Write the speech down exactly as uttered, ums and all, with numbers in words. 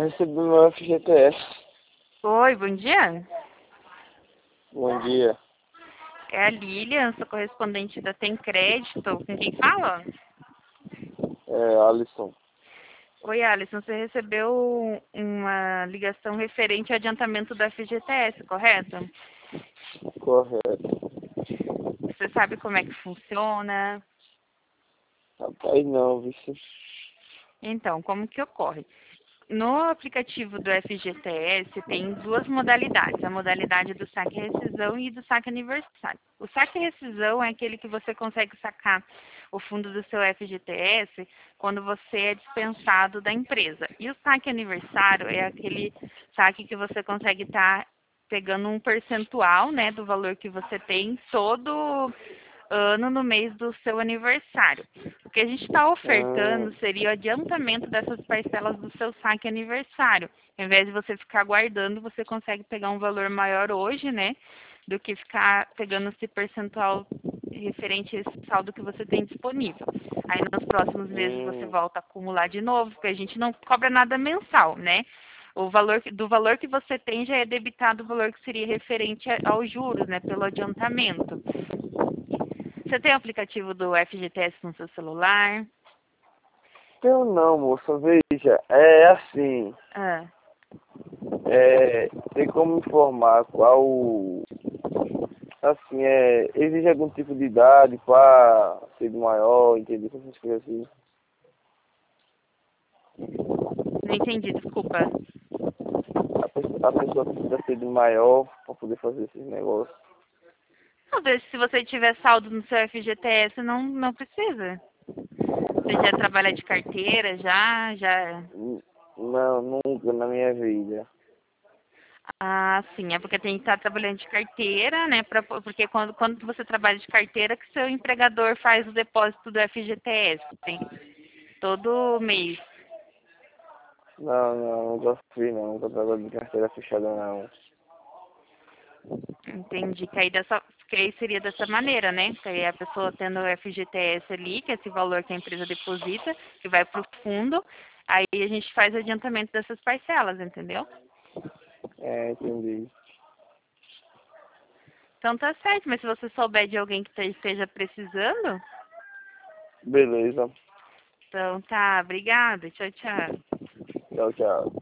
recebi meu F G T S. Oi, bom dia. Bom dia. É a Lilian, sou correspondente da Tem Crédito. Com quem fala? É, Alisson. Oi, Alisson. Você recebeu uma ligação referente ao adiantamento do F G T S, correto? Correto. Você sabe como é que funciona? Rapaz, não, vixe. Então, como que ocorre? No aplicativo do F G T S tem duas modalidades, a modalidade do saque e rescisão e do saque aniversário. O saque e rescisão é aquele que você consegue sacar o fundo do seu F G T S quando você é dispensado da empresa. E o saque aniversário é aquele saque que você consegue estar pegando um percentual, né, do valor que você tem todo ano no mês do seu aniversário. O que a gente está Ah, ofertando seria o adiantamento dessas parcelas do seu saque aniversário. Ao invés de você ficar guardando, você consegue pegar um valor maior hoje, né? Do que ficar pegando esse percentual referente a esse saldo que você tem disponível. Aí nos próximos meses você hum, volta a acumular de novo, porque a gente não cobra nada mensal, né? O valor que- do valor que você tem já é debitado o valor que seria referente a- aos juros, né? Pelo adiantamento. Você tem o aplicativo do F G T S no seu celular? eu não, moça. Veja, é assim. Ah, É, tem como informar qual. Assim, é. Exige algum tipo de idade para ser maior, entendeu? Essas coisas assim. não entendi, desculpa. A pessoa, a pessoa precisa ser de maior para poder fazer esses negócios. Talvez se você tiver saldo no seu F G T S, não, não precisa. Você já trabalha de carteira, já, já. Hum, Não, nunca na minha vida. Ah, sim, é porque tem que estar trabalhando de carteira, né? Pra, porque quando, quando você trabalha de carteira, que seu empregador faz o depósito do F G T S, tem todo mês. Não, não, nunca fui não, nunca trabalhei de carteira fechada não. Entendi. Que aí, dessa, que aí seria dessa maneira, né? Que aí a pessoa tendo o F G T S ali, que é esse valor que a empresa deposita, que vai para o fundo, aí a gente faz o adiantamento dessas parcelas, entendeu? É, entendi. Então tá certo, mas se você souber de alguém que te- esteja precisando, Beleza. então tá, obrigada, tchau, tchau. Tchau, tchau.